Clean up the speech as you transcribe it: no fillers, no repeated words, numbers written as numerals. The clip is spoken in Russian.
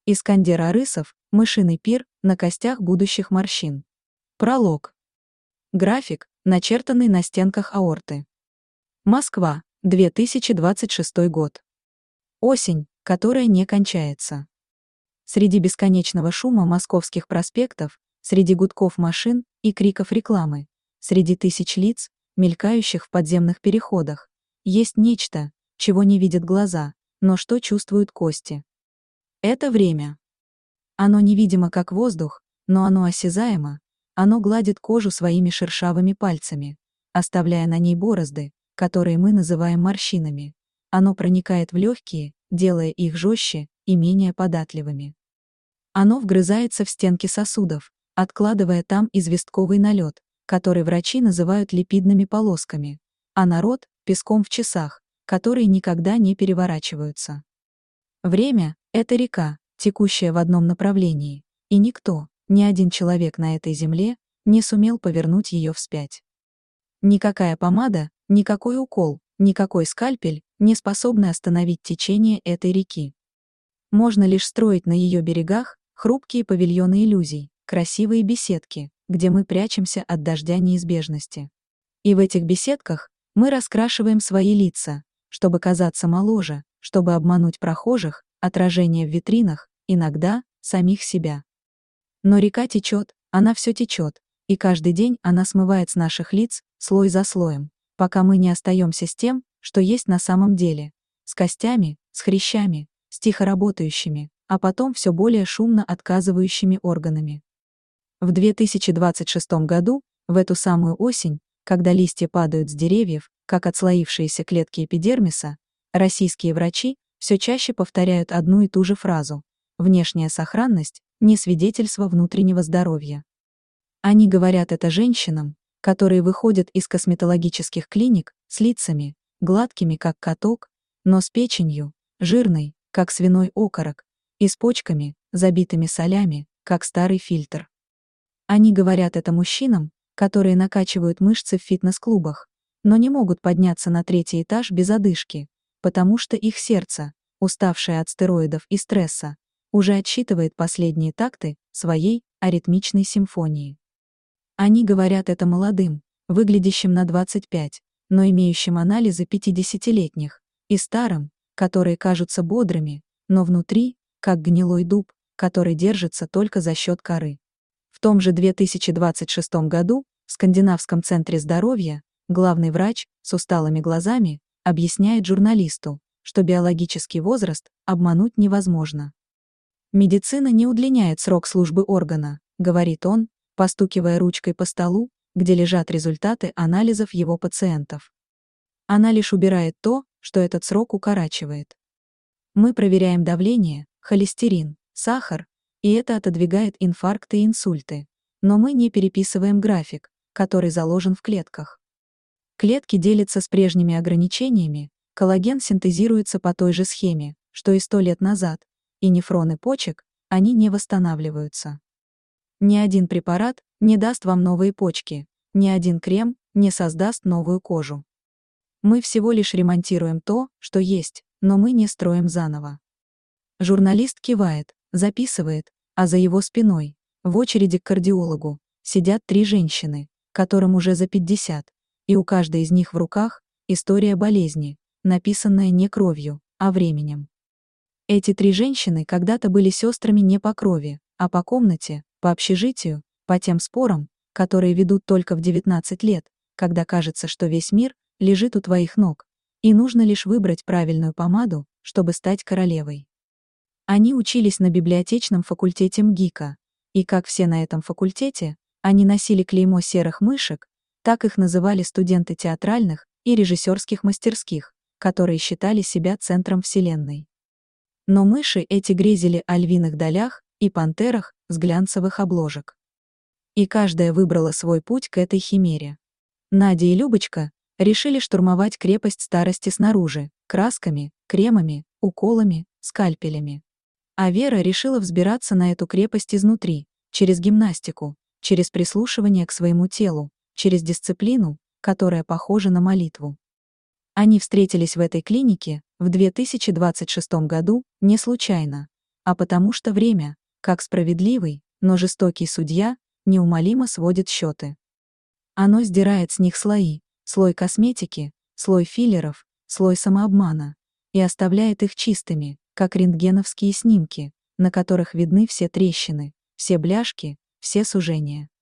Искандер Арысов, мышиный пир на костях будущих морщин. Пролог. График, начертанный на стенках аорты. Москва, 2026 год. Осень, которая не кончается. Среди бесконечного шума московских проспектов, среди гудков машин и криков рекламы, среди тысяч лиц, мелькающих в подземных переходах, есть нечто, чего не видят глаза, но что чувствуют кости. Это время. Оно невидимо как воздух, но оно осязаемо, оно гладит кожу своими шершавыми пальцами, оставляя на ней борозды, которые мы называем морщинами. Оно проникает в легкие, делая их жестче и менее податливыми. Оно вгрызается в стенки сосудов, откладывая там известковый налет, который врачи называют липидными полосками, а народ — песком в часах, которые никогда не переворачиваются. Время — это река, текущая в одном направлении, и никто, ни один человек на этой земле, не сумел повернуть ее вспять. Никакая помада, никакой укол, никакой скальпель не способны остановить течение этой реки. Можно лишь строить на ее берегах хрупкие павильоны иллюзий, красивые беседки, где мы прячемся от дождя неизбежности. И в этих беседках мы раскрашиваем свои лица, чтобы казаться моложе, чтобы обмануть прохожих, отражение в витринах, иногда самих себя. Но река течет, она все течет, и каждый день она смывает с наших лиц слой за слоем, пока мы не остаемся с тем, что есть на самом деле, с костями, с хрящами, с тихо работающими, а потом все более шумно отказывающими органами. В 2026 году, в эту самую осень, когда листья падают с деревьев, как отслоившиеся клетки эпидермиса, российские врачи все чаще повторяют одну и ту же фразу: внешняя сохранность – не свидетельство внутреннего здоровья. Они говорят это женщинам, которые выходят из косметологических клиник с лицами, гладкими как каток, но с печенью, жирной, как свиной окорок, и с почками, забитыми солями, как старый фильтр. Они говорят это мужчинам, которые накачивают мышцы в фитнес-клубах, но не могут подняться на 3-й этаж без одышки, потому что их сердце, уставшее от стероидов и стресса, уже отсчитывает последние такты своей аритмичной симфонии. Они говорят это молодым, выглядящим на 25, но имеющим анализы 50-летних, и старым, которые кажутся бодрыми, но внутри, как гнилой дуб, который держится только за счет коры. В том же 2026 году в Скандинавском центре здоровья главный врач с усталыми глазами объясняет журналисту, что биологический возраст обмануть невозможно. «Медицина не удлиняет срок службы органа», — говорит он, постукивая ручкой по столу, где лежат результаты анализов его пациентов. Она лишь убирает то, что этот срок укорачивает. Мы проверяем давление, холестерин, сахар, и это отодвигает инфаркты и инсульты, но мы не переписываем график, который заложен в клетках. Клетки делятся с прежними ограничениями, коллаген синтезируется по той же схеме, что и 100 лет назад, и нефроны почек, они не восстанавливаются. Ни один препарат не даст вам новые почки, ни один крем не создаст новую кожу. Мы всего лишь ремонтируем то, что есть, но мы не строим заново. Журналист кивает, записывает, а за его спиной, в очереди к кардиологу, сидят 3 женщины, которым уже за 50, и у каждой из них в руках история болезни, написанная не кровью, а временем. Эти 3 женщины когда-то были сестрами не по крови, а по комнате, по общежитию, по тем спорам, которые ведут только в 19 лет, когда кажется, что весь мир лежит у твоих ног, и нужно лишь выбрать правильную помаду, чтобы стать королевой. Они учились на библиотечном факультете МГИКа, и как все на этом факультете, они носили клеймо серых мышек, так их называли студенты театральных и режиссерских мастерских, которые считали себя центром вселенной. Но мыши эти грезили о львиных долях и пантерах с глянцевых обложек. И каждая выбрала свой путь к этой химере. Надя и Любочка решили штурмовать крепость старости снаружи, красками, кремами, уколами, скальпелями. А Вера решила взбираться на эту крепость изнутри, через гимнастику, через прислушивание к своему телу, через дисциплину, которая похожа на молитву. Они встретились в этой клинике в 2026 году не случайно. а потому что время, как справедливый, но жестокий судья, неумолимо сводит счеты. Оно сдирает с них слои, слой косметики, слой филлеров, слой самообмана, и оставляет их чистыми, как рентгеновские снимки, на которых видны все трещины, все бляшки, все сужения.